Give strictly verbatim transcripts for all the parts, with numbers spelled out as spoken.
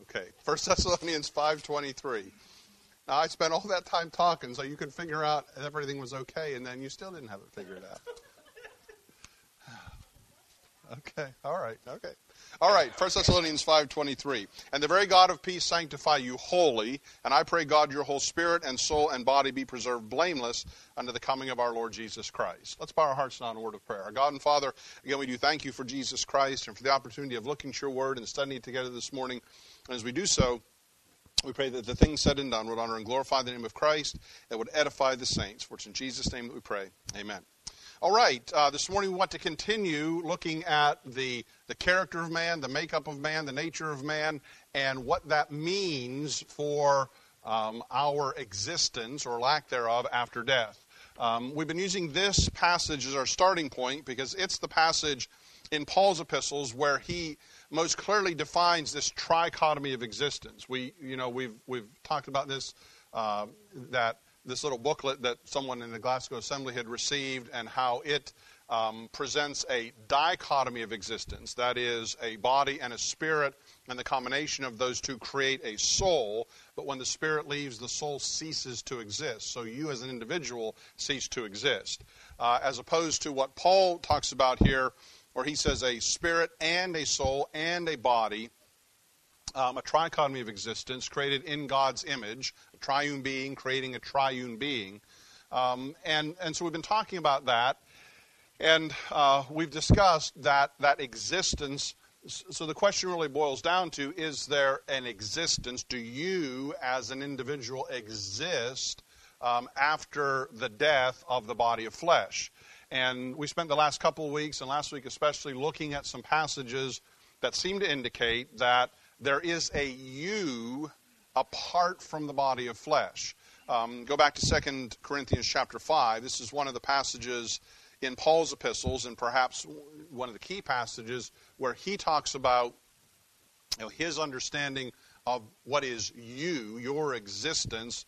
Okay. First Thessalonians five twenty-three. Now, I spent all that time talking so you could figure out if everything was okay, and then you still didn't have it figured out. Okay. All right. Okay. All right. First Thessalonians five twenty-three. And the very God of peace sanctify you wholly, and I pray God your whole spirit and soul and body be preserved blameless unto the coming of our Lord Jesus Christ. Let's bow our hearts now in a word of prayer. Our God and Father, again, we do thank you for Jesus Christ and for the opportunity of looking at your word and studying it together this morning. And as we do so, we pray that the things said and done would honor and glorify the name of Christ, that would edify the saints. For it's in Jesus' name that we pray. Amen. All right, uh, this morning we want to continue looking at the, the character of man, the makeup of man, the nature of man, and what that means for um, our existence or lack thereof after death. Um, we've been using this passage as our starting point because it's the passage in Paul's epistles where he most clearly defines this trichotomy of existence. We, you know, we've we've talked about this uh, that. this little booklet that someone in the Glasgow Assembly had received and how it um, presents a dichotomy of existence. That is, a body and a spirit, and the combination of those two create a soul. But when the spirit leaves, the soul ceases to exist. So you as an individual cease to exist. Uh, as opposed to what Paul talks about here, where he says a spirit and a soul and a body, Um, a trichotomy of existence created in God's image, a triune being creating a triune being. Um, and, and so we've been talking about that, and uh, we've discussed that, that existence. So the question really boils down to, is there an existence? Do you as an individual exist um, after the death of the body of flesh? And we spent the last couple of weeks, and last week especially, looking at some passages that seem to indicate that there is a you apart from the body of flesh. Um, go back to Second Corinthians chapter five. This is one of the passages in Paul's epistles, and perhaps one of the key passages where he talks about, you know, his understanding of what is you, your existence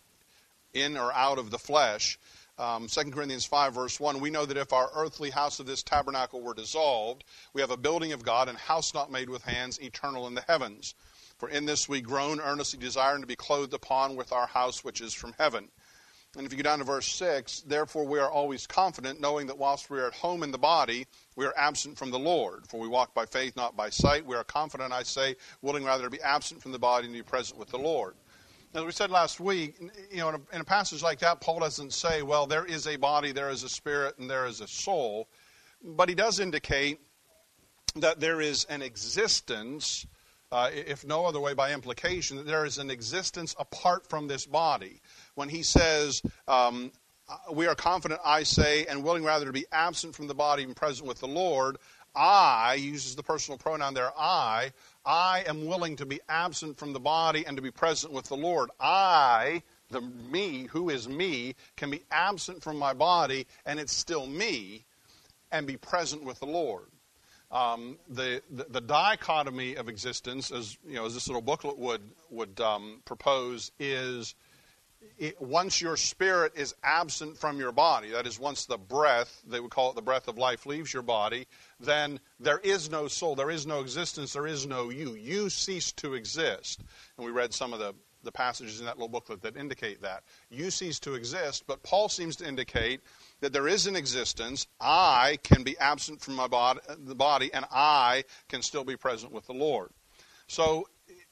in or out of the flesh. Um, Second Corinthians five, verse one, we know that if our earthly house of this tabernacle were dissolved, we have a building of God, and house not made with hands, eternal in the heavens. For in this we groan, earnestly desiring to be clothed upon with our house which is from heaven. And if you go down to verse six, therefore we are always confident, knowing that whilst we are at home in the body, we are absent from the Lord. For we walk by faith, not by sight. We are confident, I say, willing rather to be absent from the body and to be present with the Lord. As we said last week, you know, in a, in a passage like that, Paul doesn't say, well, there is a body, there is a spirit, and there is a soul. But he does indicate that there is an existence, uh, if no other way by implication, that there is an existence apart from this body. When he says, um, we are confident, I say, and willing rather to be absent from the body and present with the Lord, I, he uses the personal pronoun there, I, I am willing to be absent from the body and to be present with the Lord. I, the me, who is me, can be absent from my body, and it's still me, and be present with the Lord. Um, the, the the dichotomy of existence, as you know, as this little booklet would would um, propose, is it, once your spirit is absent from your body, that is, once the breath, they would call it the breath of life, leaves your body, then there is no soul, there is no existence, there is no you. You cease to exist. And we read some of the, the passages in that little booklet that indicate that. You cease to exist, but Paul seems to indicate that there is an existence. I can be absent from my body, the body, and I can still be present with the Lord. So,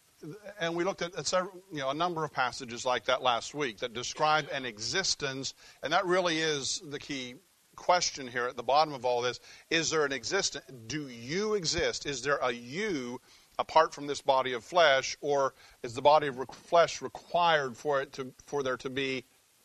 and we looked at, at several, you know, a number of passages like that last week that describe an existence, and that really is the key question here at the bottom of all this. Is there an existence? Do you exist? Is there a you apart from this body of flesh, or is the body of flesh required for it to for there to be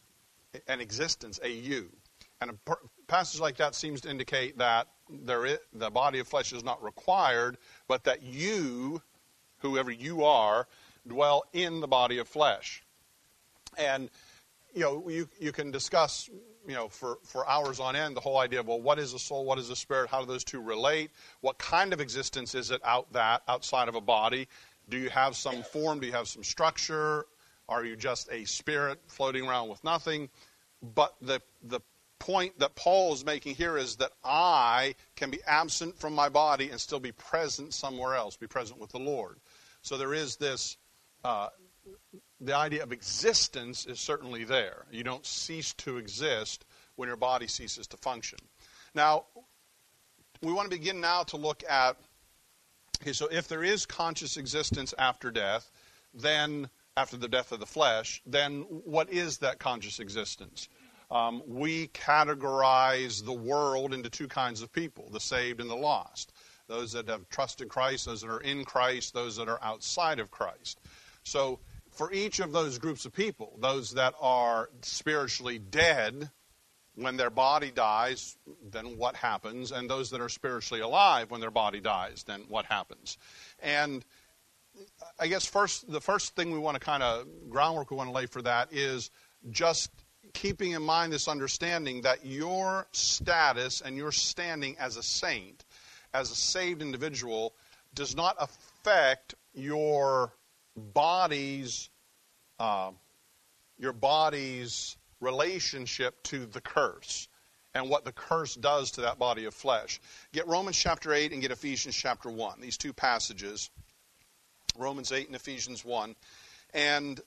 an existence, a you? And a passage like that seems to indicate that there is, the body of flesh is not required, but that you, whoever you are, dwell in the body of flesh. And, you know, you you can discuss, you know, for, for hours on end, the whole idea of, well, what is a soul, what is a spirit, how do those two relate? What kind of existence is it out that, outside of a body? Do you have some form? Do you have some structure? Are you just a spirit floating around with nothing? But the the point that Paul is making here is that I can be absent from my body and still be present somewhere else, be present with the Lord. So there is this uh, the idea of existence is certainly there. You don't cease to exist when your body ceases to function. Now, we want to begin now to look at, okay, so if there is conscious existence after death, then after the death of the flesh, then what is that conscious existence? Um, we categorize the world into two kinds of people, the saved and the lost. Those that have trusted Christ, those that are in Christ, those that are outside of Christ. So for each of those groups of people, those that are spiritually dead, when their body dies, then what happens? And those that are spiritually alive, when their body dies, then what happens? And I guess first, the first thing we want to kind of, groundwork we want to lay for that is just keeping in mind this understanding that your status and your standing as a saint, as a saved individual, does not affect your body's uh, your body's relationship to the curse and what the curse does to that body of flesh. Get Romans chapter eight and get Ephesians chapter one. These two passages, Romans eight and Ephesians one. And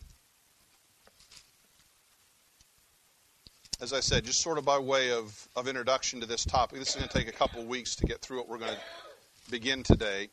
as I said, just sort of by way of, of introduction to this topic, this is going to take a couple of weeks to get through what we're going to begin today.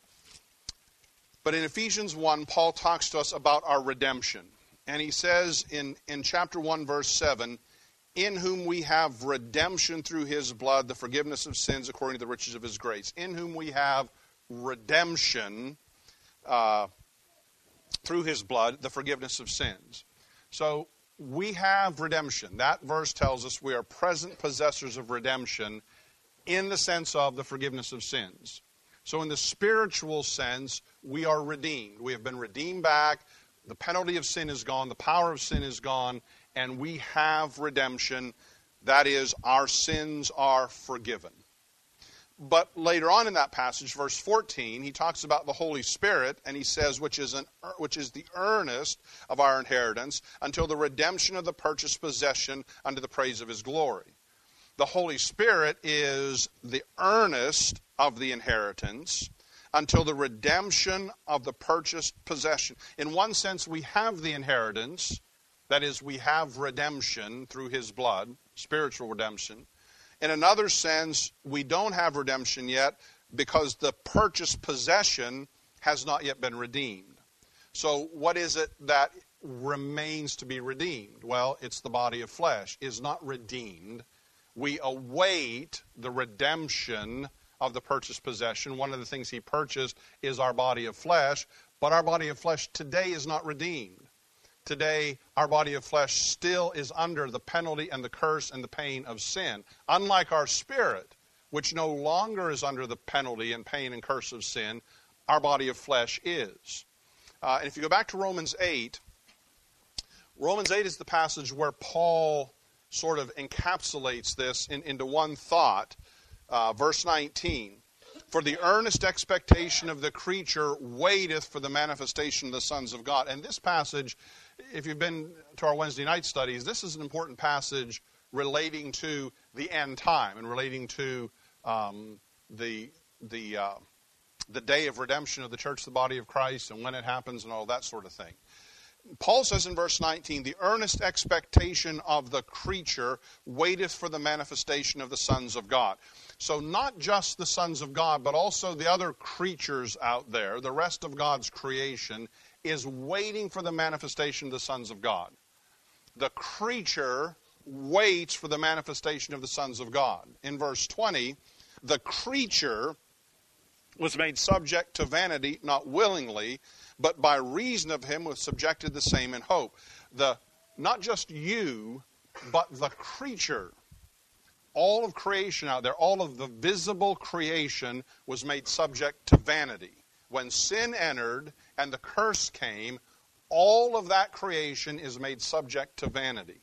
But in Ephesians one, Paul talks to us about our redemption. And he says in, in chapter one, verse seven, in whom we have redemption through his blood, the forgiveness of sins according to the riches of his grace. In whom we have redemption uh, through his blood, the forgiveness of sins. So we have redemption. That verse tells us we are present possessors of redemption in the sense of the forgiveness of sins. So in the spiritual sense, we are redeemed. We have been redeemed back. The penalty of sin is gone. The power of sin is gone. And we have redemption. That is, our sins are forgiven. But later on in that passage, verse fourteen, he talks about the Holy Spirit, and he says, which is, an, which is the earnest of our inheritance until the redemption of the purchased possession unto the praise of his glory. The Holy Spirit is the earnest of the inheritance until the redemption of the purchased possession. In one sense, we have the inheritance. That is, we have redemption through his blood, spiritual redemption. In another sense, we don't have redemption yet because the purchased possession has not yet been redeemed. So what is it that remains to be redeemed? Well, it's the body of flesh is not redeemed. We await the redemption of the purchased possession. One of the things he purchased is our body of flesh, but our body of flesh today is not redeemed. Today, our body of flesh still is under the penalty and the curse and the pain of sin. Unlike our spirit, which no longer is under the penalty and pain and curse of sin, our body of flesh is. Uh, and if you go back to Romans eight, Romans eight is the passage where Paul sort of encapsulates this in, into one thought. Uh, verse nineteen, for the earnest expectation of the creature waiteth for the manifestation of the sons of God. And this passage, if you've been to our Wednesday night studies, this is an important passage relating to the end time and relating to um, the the uh, the day of redemption of the church, the body of Christ, and when it happens and all that sort of thing. Paul says in verse nineteen, the earnest expectation of the creature waiteth for the manifestation of the sons of God. So not just the sons of God, but also the other creatures out there, the rest of God's creation, is waiting for the manifestation of the sons of God. The creature waits for the manifestation of the sons of God. In verse twenty, the creature was made subject to vanity, not willingly, but by reason of him was subjected the same in hope. The not just you, but the creature, all of creation out there, all of the visible creation was made subject to vanity. When sin entered and the curse came, all of that creation is made subject to vanity.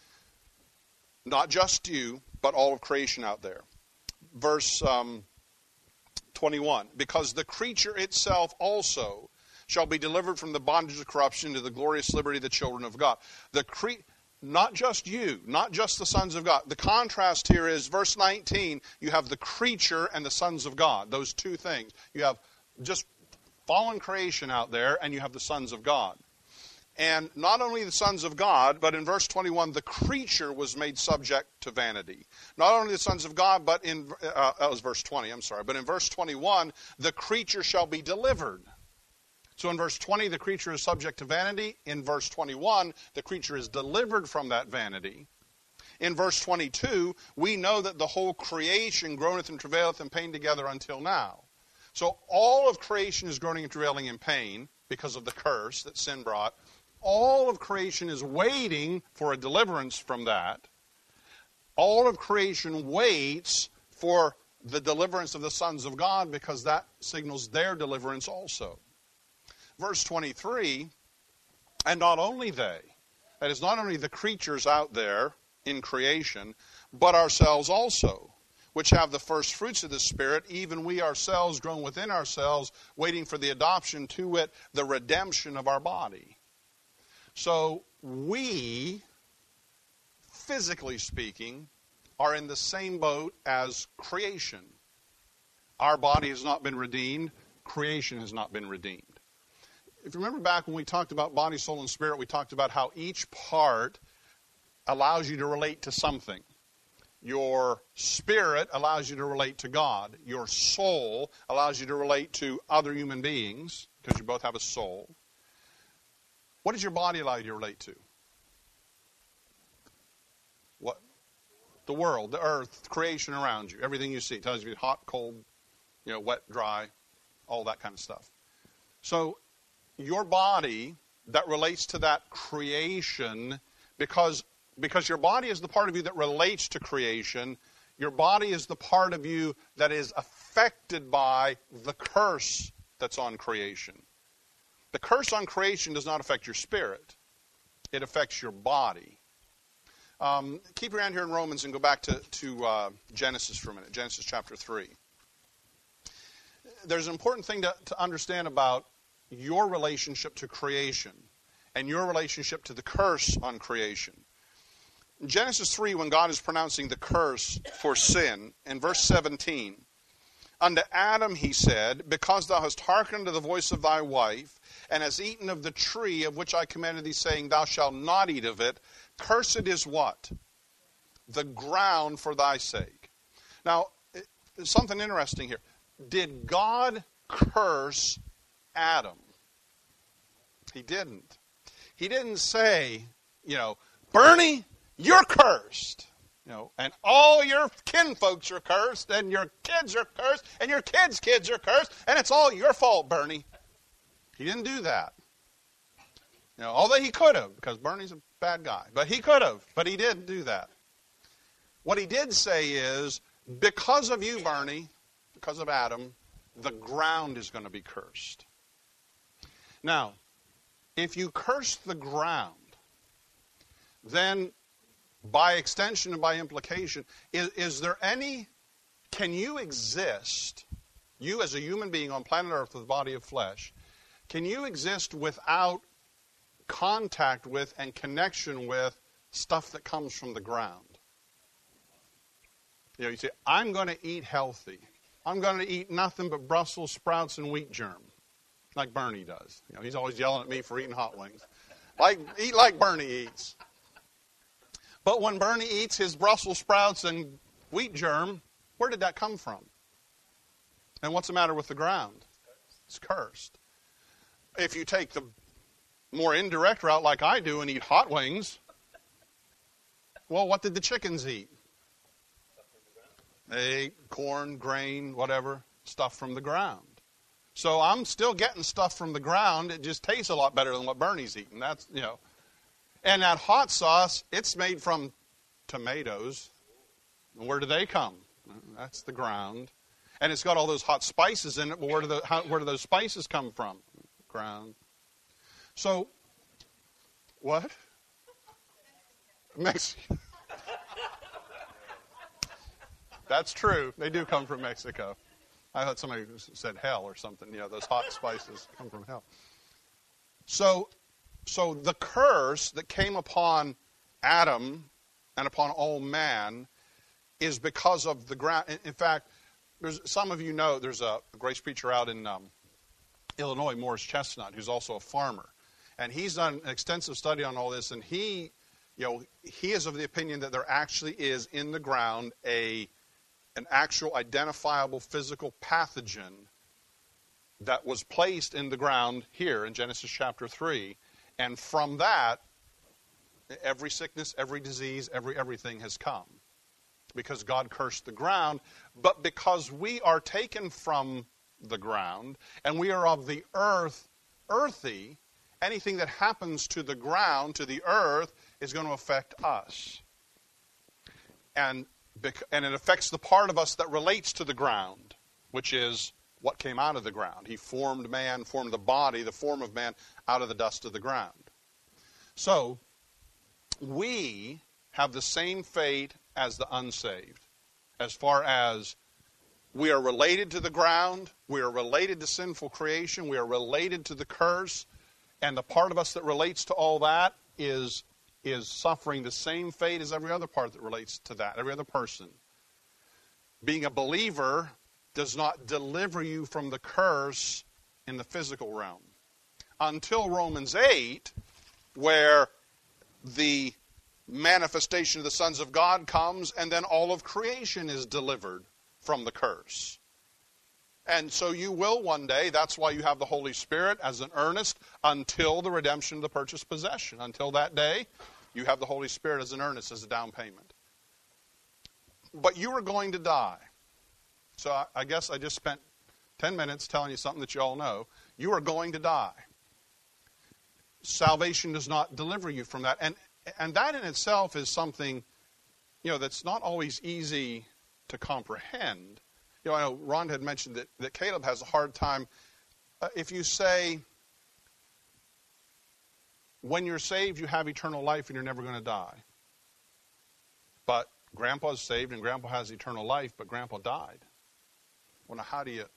Not just you, but all of creation out there. Verse um, twenty-one, because the creature itself also shall be delivered from the bondage of corruption to the glorious liberty of the children of God. The cre- Not just you, not just the sons of God. The contrast here is verse nineteen, you have the creature and the sons of God, those two things. You have just fallen creation out there, and you have the sons of God. And not only the sons of God, but in verse twenty-one, the creature was made subject to vanity. Not only the sons of God, but in, uh, that was verse twenty, I'm sorry, but in verse twenty-one, the creature shall be delivered. So in verse twenty, the creature is subject to vanity. In verse twenty-one, the creature is delivered from that vanity. In verse twenty-two, we know that the whole creation groaneth and travaileth in pain together until now. So all of creation is groaning and travailing in pain because of the curse that sin brought. All of creation is waiting for a deliverance from that. All of creation waits for the deliverance of the sons of God because that signals their deliverance also. Verse twenty-three, and not only they, that is not only the creatures out there in creation, but ourselves also, which have the first fruits of the Spirit, even we ourselves grown within ourselves, waiting for the adoption, to wit, the redemption of our body. So we, physically speaking, are in the same boat as creation. Our body has not been redeemed. Creation has not been redeemed. If you remember back when we talked about body, soul, and spirit, we talked about how each part allows you to relate to something. Your spirit allows you to relate to God. Your soul allows you to relate to other human beings, because you both have a soul. What does your body allow you to relate to? What? The world, the earth, creation around you. Everything you see. It tells you hot, cold, you know, wet, dry, all that kind of stuff. So your body that relates to that creation, because, because your body is the part of you that relates to creation, your body is the part of you that is affected by the curse that's on creation. The curse on creation does not affect your spirit. It affects your body. Um, keep your hand here in Romans and go back to, to uh, Genesis for a minute, Genesis chapter three. There's an important thing to, to understand about your relationship to creation and your relationship to the curse on creation. In Genesis three, when God is pronouncing the curse for sin, in verse seventeen, unto Adam he said, because thou hast hearkened to the voice of thy wife, and hast eaten of the tree of which I commanded thee, saying, thou shalt not eat of it, cursed is what? The ground for thy sake. Now, there's something interesting here. Did God curse Adam? He didn't. He didn't say, you know, Bernie, you're cursed. You know, and all your kinfolks are cursed, and your kids are cursed, and your kids' kids are cursed, and it's all your fault, Bernie. He didn't do that. You know, although he could have, because Bernie's a bad guy. But he could have, but he didn't do that. What he did say is, because of you, Bernie, because of Adam, the ground is going to be cursed. Now, if you curse the ground, then by extension and by implication, is, is there any, can you exist, you as a human being on planet Earth with a body of flesh, can you exist without contact with and connection with stuff that comes from the ground? You know, you say, I'm going to eat healthy. I'm going to eat nothing but Brussels sprouts and wheat germ, like Bernie does. You know, he's always yelling at me for eating hot wings. Like, eat like Bernie eats. But when Bernie eats his Brussels sprouts and wheat germ, where did that come from? And what's the matter with the ground? It's cursed. If you take the more indirect route like I do and eat hot wings, well, what did the chickens eat? They ate corn, grain, whatever, stuff from the ground. So I'm still getting stuff from the ground. It just tastes a lot better than what Bernie's eating. That's, you know. And that hot sauce, it's made from tomatoes. Where do they come? That's the ground. And it's got all those hot spices in it, but where do, the, how, where do those spices come from? Ground. So, what? Mexico. That's true. They do come from Mexico. I thought somebody said hell or something. You know, those hot spices come from hell. So, so the curse that came upon Adam and upon all man is because of the ground. In, in fact, there's, some of you know there's a grace preacher out in um, Illinois, Morris Chestnut, who's also a farmer. And he's done an extensive study on all this, and he, you know, he is of the opinion that there actually is in the ground a an actual identifiable physical pathogen that was placed in the ground here in Genesis chapter three. And from that, every sickness, every disease, every everything has come. Because God cursed the ground, but because we are taken from the ground, and we are of the earth, earthy, anything that happens to the ground, to the earth, is going to affect us. And, and it affects the part of us that relates to the ground, which is what came out of the ground. He formed man, formed the body, the form of man, out of the dust of the ground. So, we have the same fate as the unsaved, as far as we are related to the ground, we are related to sinful creation, we are related to the curse, and the part of us that relates to all that is, is suffering the same fate as every other part that relates to that, every other person. Being a believer does not deliver you from the curse in the physical realm. Until Romans eight, where the manifestation of the sons of God comes, and then all of creation is delivered from the curse. And so you will one day, that's why you have the Holy Spirit as an earnest until the redemption of the purchased possession. Until that day, you have the Holy Spirit as an earnest, as a down payment. But you are going to die. So I, I guess I just spent ten minutes telling you something that you all know. You are going to die. Salvation does not deliver you from that. And And that in itself is something, you know, that's not always easy to comprehend. You know, I know Ron had mentioned that, that Caleb has a hard time. Uh, if you say, when you're saved, you have eternal life and you're never going to die. But Grandpa's saved and Grandpa has eternal life, but Grandpa died. Well, now how do you,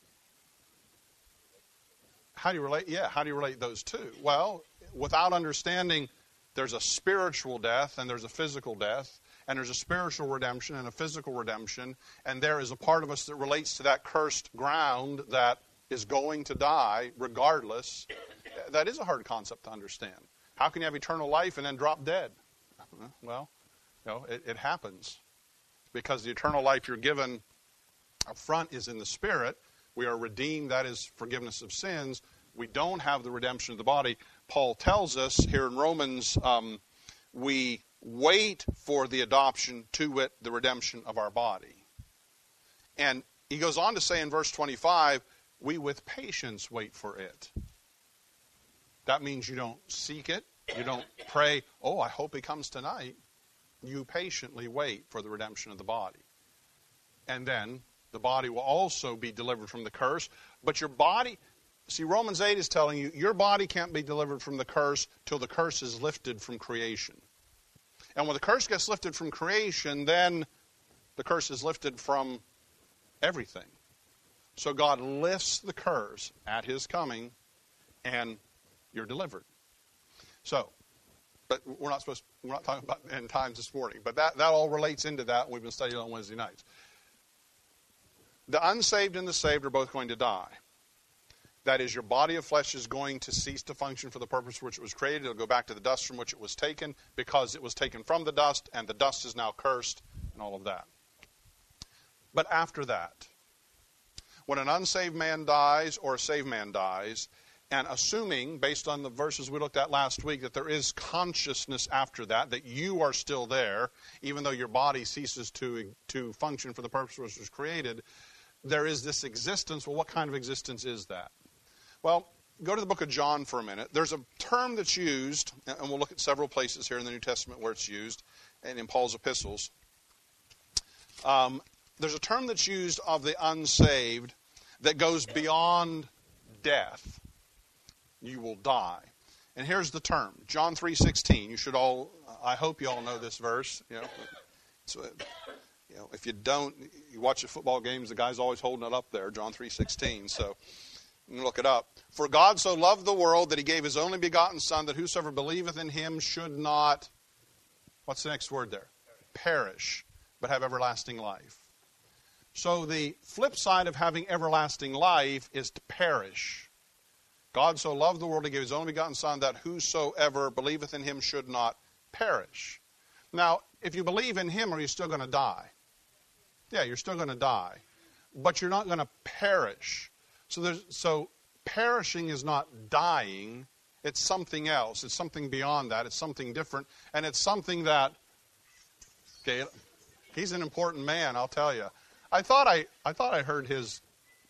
how do you relate? Yeah, how do you relate those two? Well, without understanding, there's a spiritual death and there's a physical death, and there's a spiritual redemption and a physical redemption, and there is a part of us that relates to that cursed ground that is going to die regardless. That is a hard concept to understand. How can you have eternal life and then drop dead? Well, you know, it, it happens. Because the eternal life you're given up front is in the Spirit. We are redeemed, that is forgiveness of sins. We don't have the redemption of the body. Paul tells us here in Romans, um, we wait for the adoption, to wit, the redemption of our body. And he goes on to say in verse twenty-five, we with patience wait for it. That means you don't seek it. You don't pray, oh, I hope he comes tonight. You patiently wait for the redemption of the body. And then the body will also be delivered from the curse. But your body, see, Romans eight is telling you, your body can't be delivered from the curse till the curse is lifted from creation. And when the curse gets lifted from creation, then the curse is lifted from everything. So God lifts the curse at his coming, and you're delivered. So, but we're not supposed, we're not talking about end times this morning, but that, that all relates into that. We've been studying on Wednesday nights. The unsaved and the saved are both going to die. That is, your body of flesh is going to cease to function for the purpose for which it was created. It'll go back to the dust from which it was taken, because it was taken from the dust, and the dust is now cursed, and all of that. But after that, when an unsaved man dies or a saved man dies, and assuming, based on the verses we looked at last week, that there is consciousness after that, that you are still there, even though your body ceases to, to function for the purpose for which it was created, there is this existence. Well, what kind of existence is that? Well, go to the book of John for a minute. There's a term that's used, and we'll look at several places here in the New Testament where it's used, and in Paul's epistles. Um, there's a term that's used of the unsaved that goes beyond death. You will die. And here's the term, John three sixteen. You should all, I hope you all know this verse. You know, so, you know, if you don't, you watch the football games, the guy's always holding it up there, John three sixteen. So you can look it up. For God so loved the world that he gave his only begotten Son, that whosoever believeth in him should not, what's the next word there? Perish, but have everlasting life. So the flip side of having everlasting life is to perish. God so loved the world, he gave his only begotten Son, that whosoever believeth in him should not perish. Now, if you believe in him, are you still going to die? Yeah, you're still going to die. But you're not going to perish. So, there's, so perishing is not dying. It's something else. It's something beyond that. It's something different. And it's something that, okay, he's an important man, I'll tell you. I thought I, I thought I heard his,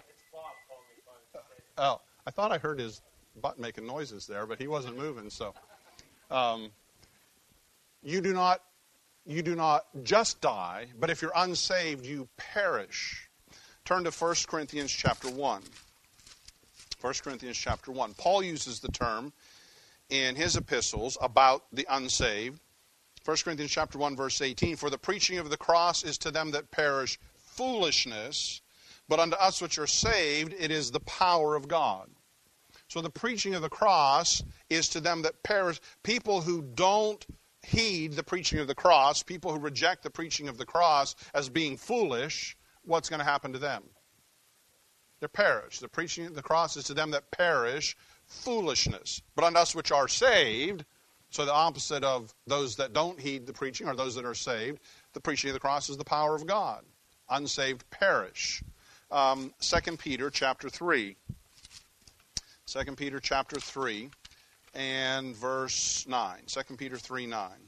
oh, I thought I heard his butt making noises there, but he wasn't moving. So, um, you do not, you do not just die, but if you're unsaved, you perish. Turn to First Corinthians chapter one. First Corinthians chapter one. Paul uses the term in his epistles about the unsaved. First Corinthians chapter one, verse eighteen. For the preaching of the cross is to them that perish foolishness, but unto us which are saved it is the power of God. So the preaching of the cross is to them that perish. People who don't heed the preaching of the cross, people who reject the preaching of the cross as being foolish, what's going to happen to them? They perish. The preaching of the cross is to them that perish foolishness. But unto us which are saved, so the opposite of those that don't heed the preaching, or those that are saved, the preaching of the cross is the power of God. Unsaved perish. Um, Second Peter chapter three. Second Peter chapter three and verse nine. Second Peter three nine.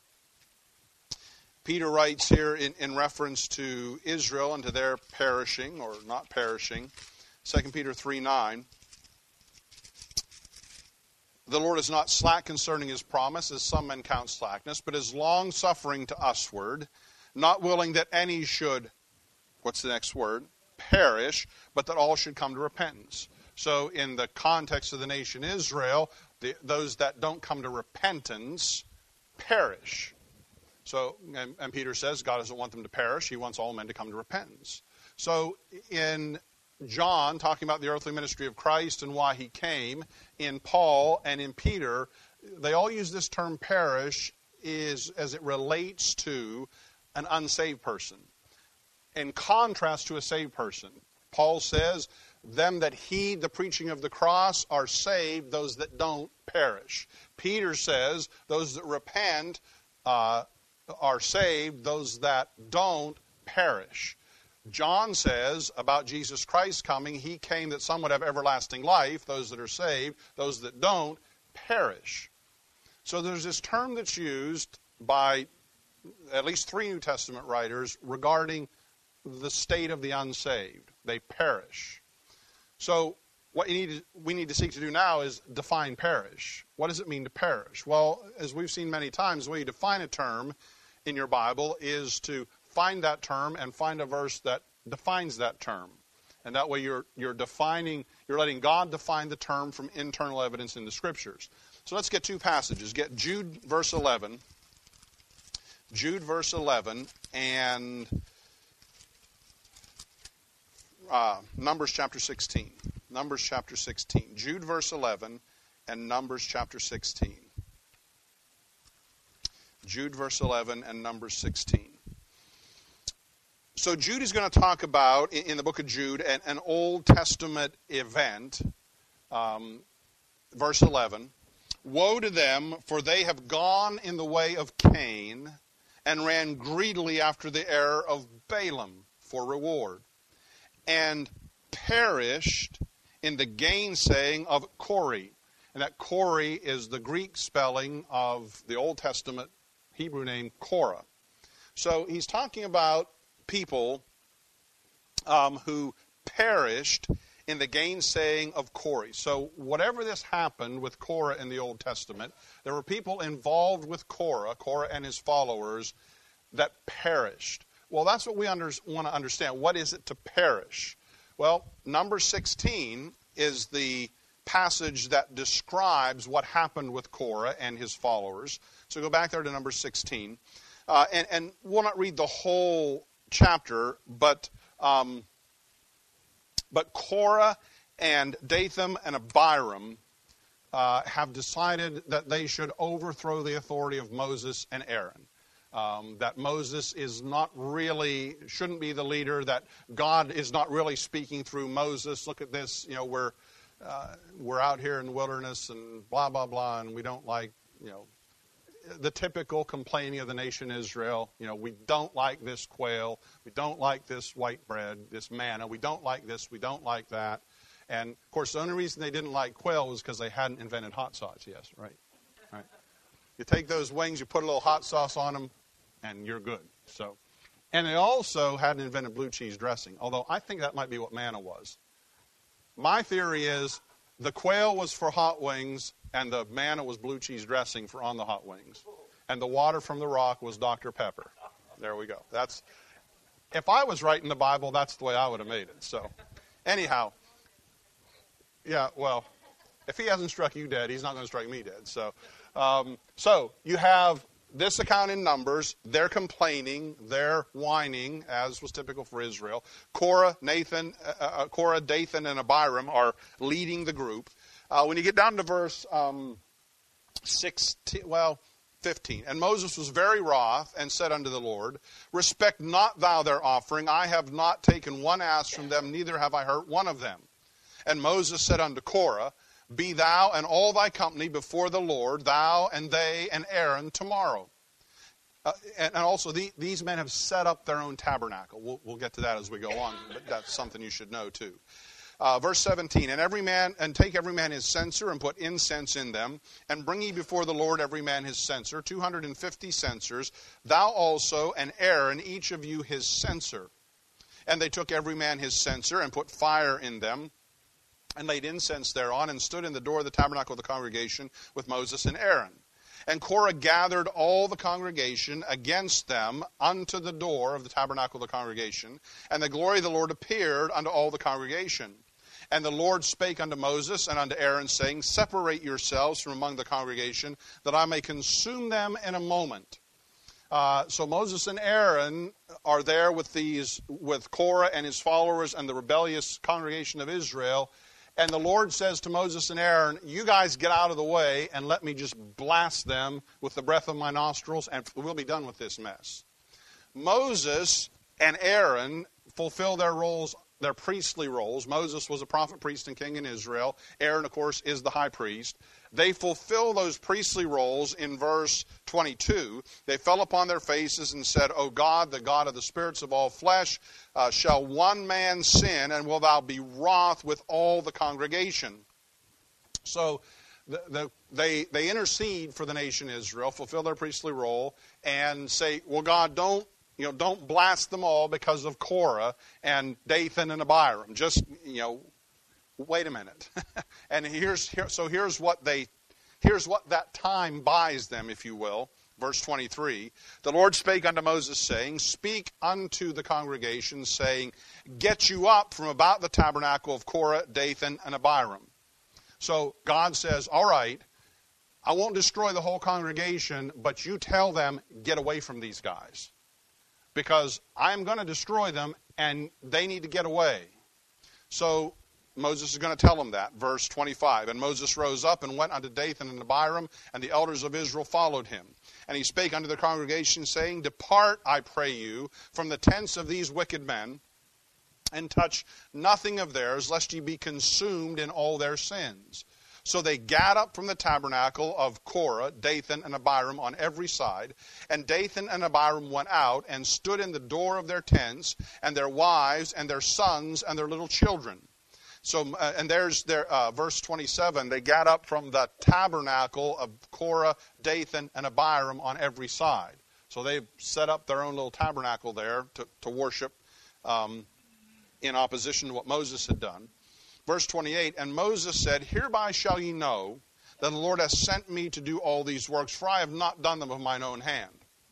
Peter writes here in, in reference to Israel and to their perishing, or not perishing. Second Peter three nine. The Lord is not slack concerning his promise, as some men count slackness, but is long-suffering to usward, not willing that any should, what's the next word? Perish, but that all should come to repentance. So in the context of the nation Israel, the, those that don't come to repentance perish. So, and, and Peter says God doesn't want them to perish. He wants all men to come to repentance. So in John, talking about the earthly ministry of Christ and why he came, in Paul and in Peter, they all use this term perish is as it relates to an unsaved person. In contrast to a saved person, Paul says, them that heed the preaching of the cross are saved, those that don't perish. Peter says, those that repent uh, are saved, those that don't perish. John says about Jesus Christ coming, he came that some would have everlasting life, those that are saved, those that don't perish. So there's this term that's used by at least three New Testament writers regarding the state of the unsaved. They perish. So what you need to, we need to seek to do now is define perish. What does it mean to perish? Well, as we've seen many times, the way you define a term in your Bible is to find that term and find a verse that defines that term. And that way you're you're defining, you're letting God define the term from internal evidence in the Scriptures. So let's get two passages. Get Jude verse eleven. Jude verse eleven and uh, Numbers chapter sixteen. Numbers chapter sixteen. Jude verse eleven and Numbers chapter sixteen. Jude verse eleven and Numbers sixteen. So Jude is going to talk about, in the book of Jude, an, an Old Testament event. Um, verse eleven. Woe to them, for they have gone in the way of Cain, and ran greedily after the error of Balaam for reward, and perished in the gainsaying of Kore. And that Kore is the Greek spelling of the Old Testament Hebrew name Korah. So he's talking about people um, who perished in the gainsaying of Kore. So whatever this happened with Korah in the Old Testament, there were people involved with Korah, Korah and his followers, that perished. Well, that's what we under, want to understand. What is it to perish? Well, Numbers sixteen is the passage that describes what happened with Korah and his followers. So go back there to Numbers sixteen. Uh, and, and we'll not read the whole chapter, but um, but Korah and Dathan and Abiram uh, have decided that they should overthrow the authority of Moses and Aaron. Um, that Moses is not really, shouldn't be the leader, that God is not really speaking through Moses. Look at this, you know, where uh, we're out here in the wilderness and blah, blah, blah, and we don't like, you know, the typical complaining of the nation Israel. You know, we don't like this quail. We don't like this white bread, this manna. We don't like this. We don't like that. And, of course, the only reason they didn't like quail was because they hadn't invented hot sauce. Yes, right. Right. You take those wings, you put a little hot sauce on them, and you're good. So, and they also hadn't invented blue cheese dressing, although I think that might be what manna was. My theory is the quail was for hot wings, and the manna was blue cheese dressing for on the hot wings. And the water from the rock was Doctor Pepper. There we go. That's, if I was writing the Bible, that's the way I would have made it. So, anyhow, yeah, well, if he hasn't struck you dead, he's not going to strike me dead. So, um, so you have this account in Numbers. They're complaining, they're whining, as was typical for Israel. Korah, Nathan, uh, uh, Korah, Dathan, and Abiram are leading the group. Uh, when you get down to verse um, sixteen, well, fifteen, and Moses was very wroth and said unto the Lord, respect not thou their offering. I have not taken one ass from them, neither have I hurt one of them. And Moses said unto Korah, be thou and all thy company before the Lord, thou and they and Aaron tomorrow. Uh, and, and also, the, these men have set up their own tabernacle. We'll, we'll get to that as we go on, but that's something you should know too. Uh, verse seventeen, and every man, and take every man his censer, and put incense in them, and bring ye before the Lord every man his censer, two hundred and fifty censers, thou also and Aaron, each of you his censer. And they took every man his censer, and put fire in them, and laid incense thereon, and stood in the door of the tabernacle of the congregation with Moses and Aaron. And Korah gathered all the congregation against them unto the door of the tabernacle of the congregation, and the glory of the Lord appeared unto all the congregation. And the Lord spake unto Moses and unto Aaron, saying, separate yourselves from among the congregation, that I may consume them in a moment. Uh, so Moses and Aaron are there with these, with Korah and his followers and the rebellious congregation of Israel. And the Lord says to Moses and Aaron, you guys get out of the way and let me just blast them with the breath of my nostrils, and we'll be done with this mess. Moses and Aaron fulfill their roles, their priestly roles. Moses was a prophet, priest, and king in Israel. Aaron, of course, is the high priest. They fulfill those priestly roles in verse twenty-two. They fell upon their faces and said, O God, the God of the spirits of all flesh, uh, shall one man sin, and will thou be wroth with all the congregation? So the, the, they, they intercede for the nation Israel, fulfill their priestly role, and say, well, God, don't You know, don't blast them all because of Korah and Dathan and Abiram. Just, you know, wait a minute. And here's here, so here's what they, here's what that time buys them, if you will. Verse twenty-three, the Lord spake unto Moses, saying, speak unto the congregation, saying, get you up from about the tabernacle of Korah, Dathan, and Abiram. So God says, all right, I won't destroy the whole congregation, but you tell them, get away from these guys, because I'm going to destroy them, and they need to get away. So Moses is going to tell them that. Verse twenty-five, and Moses rose up and went unto Dathan and Abiram, and the elders of Israel followed him. And he spake unto the congregation, saying, depart, I pray you, from the tents of these wicked men, and touch nothing of theirs, lest ye be consumed in all their sins. So they gat up from the tabernacle of Korah, Dathan, and Abiram on every side. And Dathan and Abiram went out and stood in the door of their tents, and their wives, and their sons, and their little children. So, uh, and there's their uh, verse twenty-seven. They gat up from the tabernacle of Korah, Dathan, and Abiram on every side. So they've set up their own little tabernacle there to, to worship um, in opposition to what Moses had done. Verse twenty-eight, and Moses said, hereby shall ye know that the Lord hath sent me to do all these works, for I have not done them of mine own hand.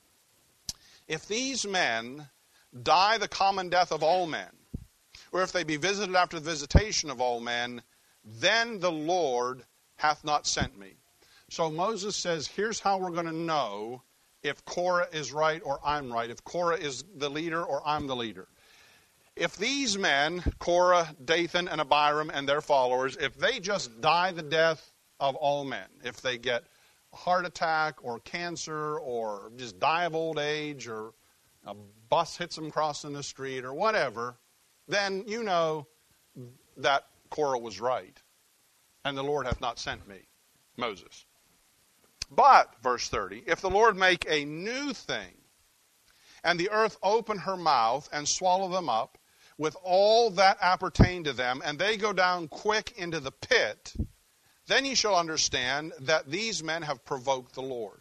If these men die the common death of all men, or if they be visited after the visitation of all men, then the Lord hath not sent me. So Moses says, here's how we're going to know if Korah is right or I'm right, if Korah is the leader or I'm the leader. If these men, Korah, Dathan, and Abiram, and their followers, if they just die the death of all men, if they get a heart attack or cancer or just die of old age or a bus hits them crossing the street or whatever, then you know that Korah was right. and the Lord hath not sent me. Moses. But, verse thirty, if the Lord make a new thing, and the earth open her mouth and swallow them up, with all that appertain to them, and they go down quick into the pit, then ye shall understand that these men have provoked the Lord.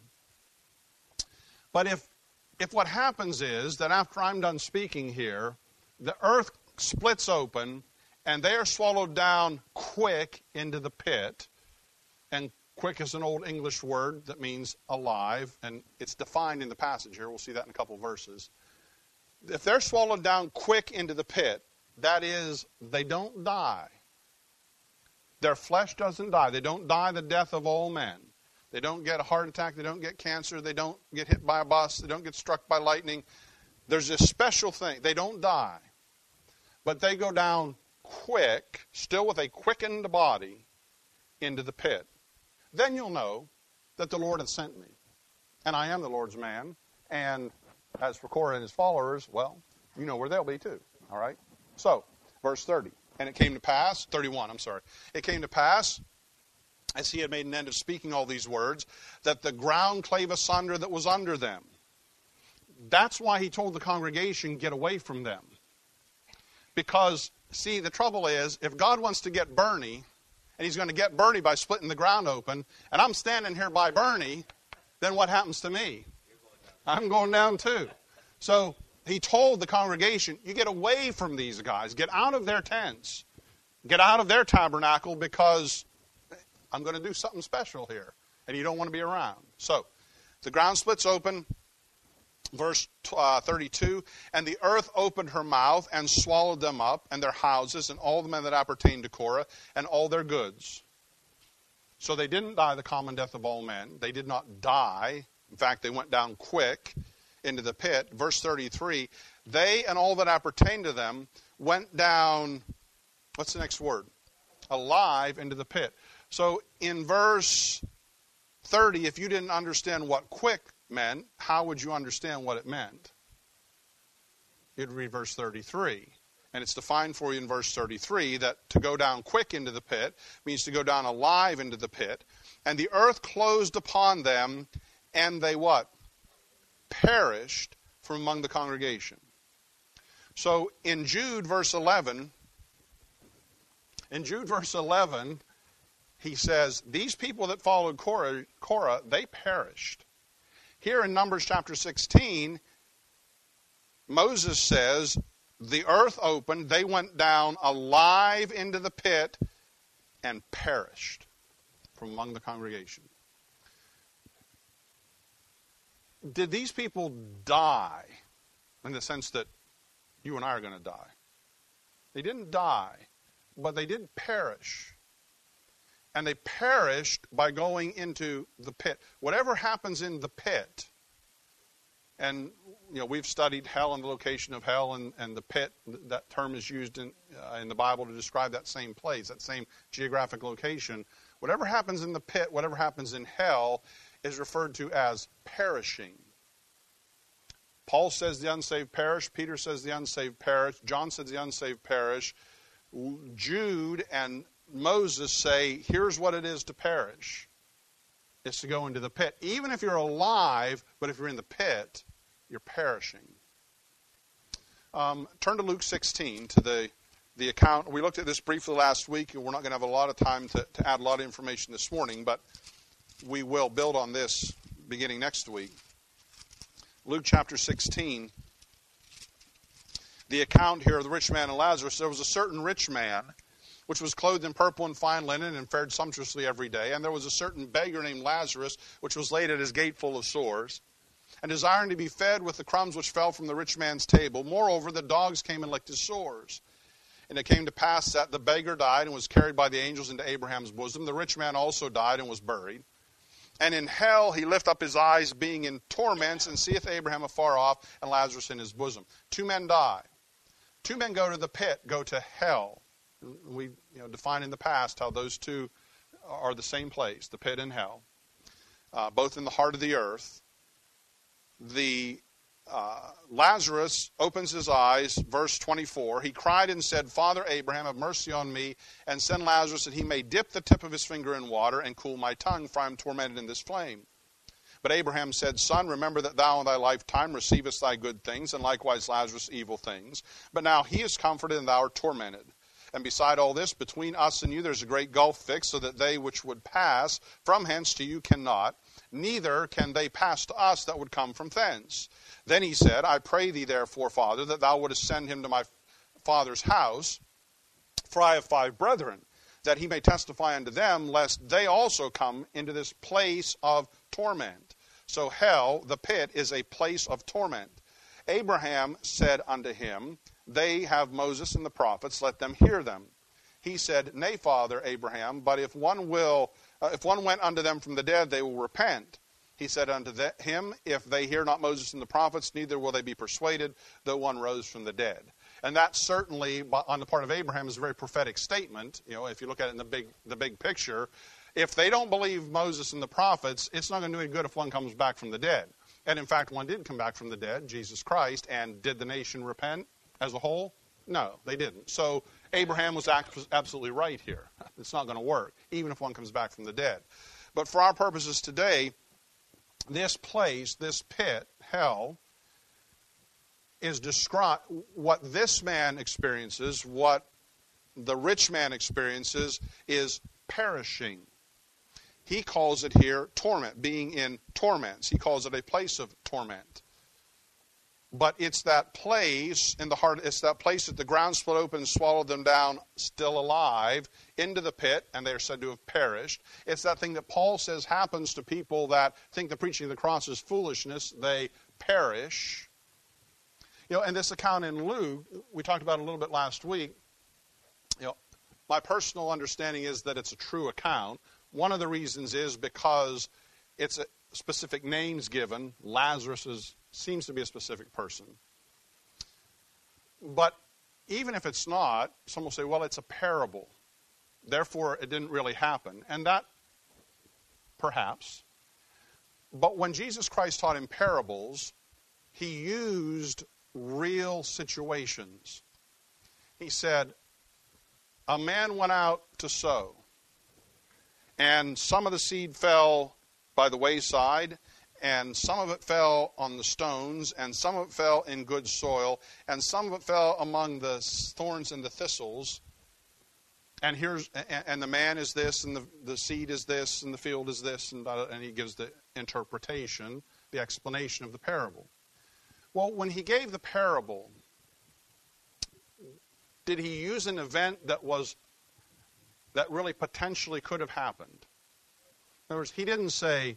But if if what happens is that after I'm done speaking here, the earth splits open, and they are swallowed down quick into the pit, and quick is an old English word that means alive, and it's defined in the passage here. We'll see that in a couple verses. If they're swallowed down quick into the pit, that is, they don't die. Their flesh doesn't die. They don't die the death of all men. They don't get a heart attack. They don't get cancer. They don't get hit by a bus. They don't get struck by lightning. There's this special thing. They don't die. But they go down quick, still with a quickened body, into the pit. Then you'll know that the Lord hath sent me. And I am the Lord's man. And as for Korah and his followers, well, you know where they'll be too. All right? So, verse thirty. And it came to pass, thirty-one, I'm sorry. It came to pass, as he had made an end of speaking all these words, that the ground clave asunder that was under them. That's why he told the congregation, get away from them. Because, see, the trouble is, if God wants to get Bernie, and he's going to get Bernie by splitting the ground open, and I'm standing here by Bernie, then what happens to me? I'm going down too. So he told the congregation, you get away from these guys. Get out of their tents. Get out of their tabernacle, because I'm going to do something special here. And you don't want to be around. So the ground splits open. Verse uh, thirty-two, and the earth opened her mouth and swallowed them up, and their houses, and all the men that appertained to Korah, and all their goods. So they didn't die the common death of all men. They did not die. In fact, they went down quick into the pit. Verse thirty-three, they and all that appertained to them went down, what's the next word? Alive into the pit. So in verse thirty, if you didn't understand what quick meant, how would you understand what it meant? You'd read verse thirty-three. And it's defined for you in verse thirty-three that to go down quick into the pit means to go down alive into the pit. And the earth closed upon them, and they what? Perished from among the congregation. So in Jude verse eleven, in Jude verse eleven, he says, these people that followed Korah, Korah, they perished. Here in Numbers chapter sixteen, Moses says, the earth opened, they went down alive into the pit and perished from among the congregation. Did these people die in the sense that you and I are going to die? They didn't die, but they did perish. And they perished by going into the pit. Whatever happens in the pit, and you know we've studied hell and the location of hell and, and the pit. That term is used in uh, in the Bible to describe that same place, that same geographic location. Whatever happens in the pit, whatever happens in hell, is referred to as perishing. Paul says the unsaved perish. Peter says the unsaved perish. John says the unsaved perish. Jude and Moses say, here's what it is to perish. It's to go into the pit. Even if you're alive, but if you're in the pit, you're perishing. Um, turn to Luke sixteen, to the, the account. We looked at this briefly last week, and we're not going to have a lot of time to, to add a lot of information this morning, but we will build on this beginning next week. Luke chapter sixteen, the account here of the rich man and Lazarus. There was a certain rich man which was clothed in purple and fine linen and fared sumptuously every day. And there was a certain beggar named Lazarus, which was laid at his gate full of sores, and desiring to be fed with the crumbs which fell from the rich man's table. Moreover, the dogs came and licked his sores. And it came to pass that the beggar died and was carried by the angels into Abraham's bosom. The rich man also died and was buried. And in hell he lift up his eyes, being in torments, and seeth Abraham afar off, and Lazarus in his bosom. Two men die. Two men go to the pit, go to hell. We you know, defined in the past how those two are the same place, the pit and hell, uh, both in the heart of the earth. The uh, Lazarus opens his eyes, verse twenty-four. He cried and said, Father Abraham, have mercy on me, and send Lazarus that he may dip the tip of his finger in water and cool my tongue, for I am tormented in this flame. But Abraham said, Son, remember that thou in thy lifetime receivest thy good things, and likewise Lazarus evil things. But now he is comforted, and thou art tormented. And beside all this, between us and you there's a great gulf fixed, so that they which would pass from hence to you cannot, neither can they pass to us that would come from thence. Then he said, I pray thee therefore, Father, that thou wouldest send him to my father's house, for I have five brethren, that he may testify unto them, lest they also come into this place of torment. So hell, the pit, is a place of torment. Abraham said unto him, They have Moses and the prophets, let them hear them. He said, Nay, Father Abraham, but if one will, uh, if one went unto them from the dead, they will repent. He said unto the, him, If they hear not Moses and the prophets, neither will they be persuaded, though one rose from the dead. And that certainly, on the part of Abraham, is a very prophetic statement. You know, if you look at it in the big, the big picture, if they don't believe Moses and the prophets, it's not going to do any good if one comes back from the dead. And in fact, one did come back from the dead, Jesus Christ, and did the nation repent as a whole? No, they didn't. So Abraham was absolutely right here. It's not going to work, even if one comes back from the dead. But for our purposes today, this place, this pit, hell, is described, what this man experiences, what the rich man experiences, is perishing. He calls it here torment, being in torments. He calls it a place of torment. But it's that place in the heart, it's that place that the ground split open and swallowed them down, still alive, into the pit, and they are said to have perished. It's that thing that Paul says happens to people that think the preaching of the cross is foolishness. They perish. You know, and this account in Luke, we talked about it a little bit last week. You know, my personal understanding is that it's a true account. One of the reasons is because it's a specific names given. Lazarus is, seems to be a specific person. But even if it's not, some will say, well, it's a parable. Therefore, it didn't really happen. And that, perhaps. But when Jesus Christ taught in parables, he used real situations. He said, a man went out to sow, and some of the seed fell by the wayside, and some of it fell on the stones, and some of it fell in good soil, and some of it fell among the thorns and the thistles. And here's and the man is this, and the, the seed is this, and the field is this, and, and he gives the interpretation, the explanation of the parable. Well, when he gave the parable, did he use an event that was that really potentially could have happened? In other words, he didn't say,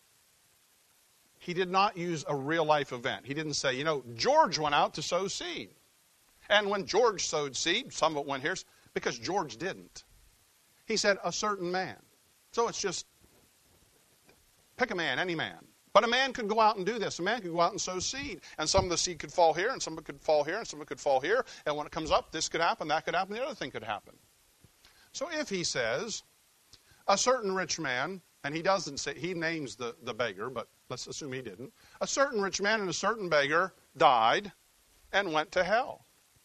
he did not use a real-life event. He didn't say, you know, George went out to sow seed. And when George sowed seed, some of it went here, because George didn't. He said, a certain man. So it's just, pick a man, any man. But a man could go out and do this. A man could go out and sow seed. And some of the seed could fall here, and some of it could fall here, and some of it could fall here. And when it comes up, this could happen, that could happen, the other thing could happen. So if he says, a certain rich man, and he doesn't say, he names the, the beggar, but let's assume he didn't. A certain rich man and a certain beggar died and went to hell.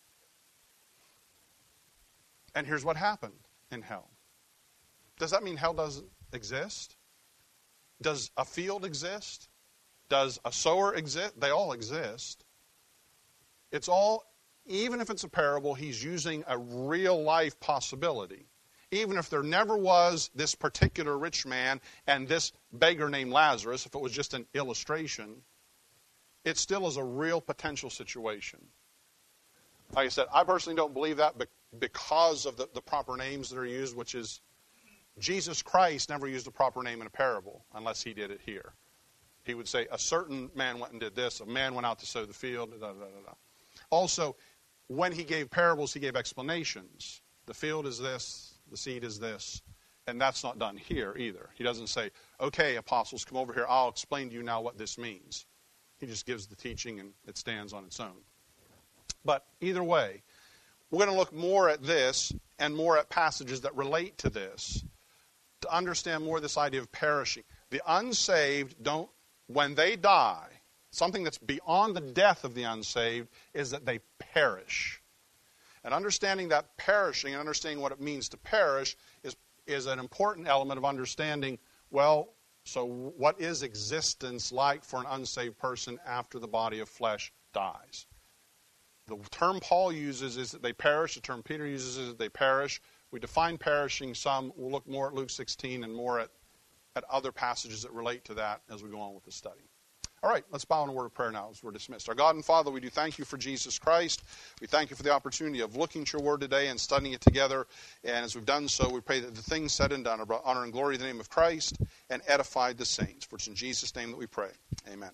And here's what happened in hell. Does that mean hell doesn't exist? Does a field exist? Does a sower exist? They all exist. It's all, even if it's a parable, he's using a real life possibility. Even if there never was this particular rich man and this beggar named Lazarus, if it was just an illustration, it still is a real potential situation. Like I said, I personally don't believe that because of the, the proper names that are used, which is Jesus Christ never used a proper name in a parable unless he did it here. He would say, a certain man went and did this, a man went out to sow the field, da, da, da, da. Also, when he gave parables, he gave explanations. The field is this, the seed is this, and that's not done here either. He doesn't say, okay, apostles, come over here, I'll explain to you now what this means. He just gives the teaching and it stands on its own. But either way, we're going to look more at this and more at passages that relate to this to understand more this idea of perishing. The unsaved don't, when they die, something that's beyond the death of the unsaved, is that they perish. And understanding that perishing and understanding what it means to perish is, is an important element of understanding, well, so what is existence like for an unsaved person after the body of flesh dies? The term Paul uses is that they perish. The term Peter uses is that they perish. We define perishing some. We'll look more at Luke sixteen and more at, at other passages that relate to that as we go on with the study. All right, let's bow in a word of prayer now as we're dismissed. Our God and Father, we do thank you for Jesus Christ. We thank you for the opportunity of looking at your word today and studying it together. And as we've done so, we pray that the things said and done are brought honor and glory to the name of Christ and edified the saints. For it's in Jesus' name that we pray. Amen.